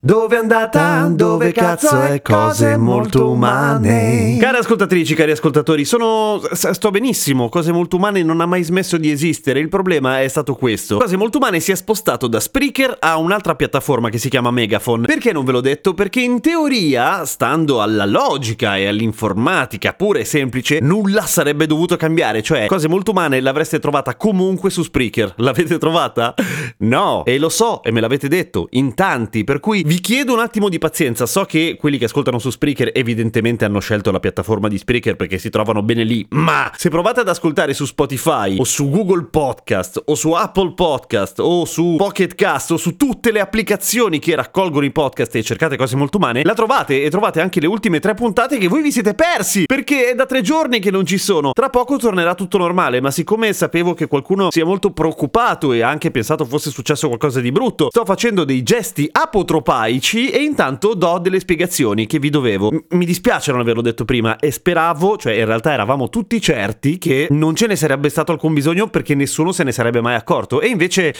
Dove è andata? Dove cazzo è? Cose molto umane. Cari ascoltatrici, cari ascoltatori, sto benissimo. Cose molto umane non ha mai smesso di esistere. Il problema è stato questo: Cose molto umane si è spostato da Spreaker a un'altra piattaforma che si chiama Megaphone. Perché non ve l'ho detto? Perché in teoria, stando alla logica e all'informatica pura e semplice, nulla sarebbe dovuto cambiare. Cioè, Cose molto umane l'avreste trovata comunque su Spreaker. L'avete trovata? No. E lo so, e me l'avete detto in tanti, per cui vi chiedo un attimo di pazienza. So che quelli che ascoltano su Spreaker evidentemente hanno scelto la piattaforma di Spreaker perché si trovano bene lì, ma se provate ad ascoltare su Spotify o su Google Podcast o su Apple Podcast o su Pocket Cast o su tutte le applicazioni che raccolgono i podcast e cercate Cose molto umane, la trovate, e trovate anche le ultime 3 puntate che voi vi siete persi perché è da 3 giorni che non ci sono. Tra poco tornerà tutto normale, ma siccome sapevo che qualcuno sia molto preoccupato e ha anche pensato fosse successo qualcosa di brutto, sto facendo dei gesti apotropaici e intanto do delle spiegazioni che vi dovevo. Mi dispiace non averlo detto prima e speravo, cioè in realtà eravamo tutti certi che non ce ne sarebbe stato alcun bisogno perché nessuno se ne sarebbe mai accorto, e invece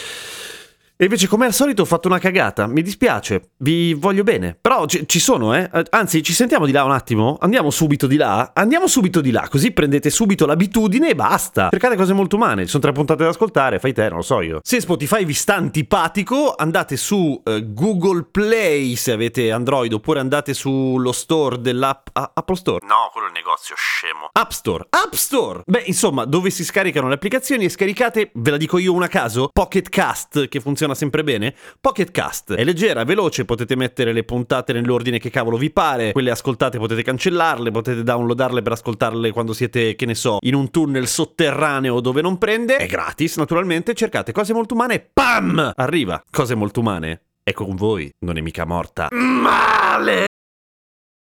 come al solito ho fatto una cagata. Mi dispiace, vi voglio bene, però ci sono, anzi ci sentiamo di là un attimo, andiamo subito di là, così prendete subito l'abitudine e basta. Cercate Cose molto umane, ci sono 3 puntate da ascoltare, fai te, non lo so io. Se Spotify vi sta antipatico, andate su Google Play se avete Android, oppure andate sullo store dell'app Apple Store. No, quello è il negozio, scemo. App Store. Beh, insomma, dove si scaricano le applicazioni, e scaricate, ve la dico io una a caso, Pocket Cast, che funziona sempre bene. Pocket Cast è leggera, veloce, potete mettere le puntate nell'ordine che cavolo vi pare, quelle ascoltate potete cancellarle, potete downloadarle per ascoltarle quando siete, che ne so, in un tunnel sotterraneo dove non prende, è gratis naturalmente. Cercate Cose molto umane e PAM! Arriva Cose molto umane, è con voi, non è mica morta male.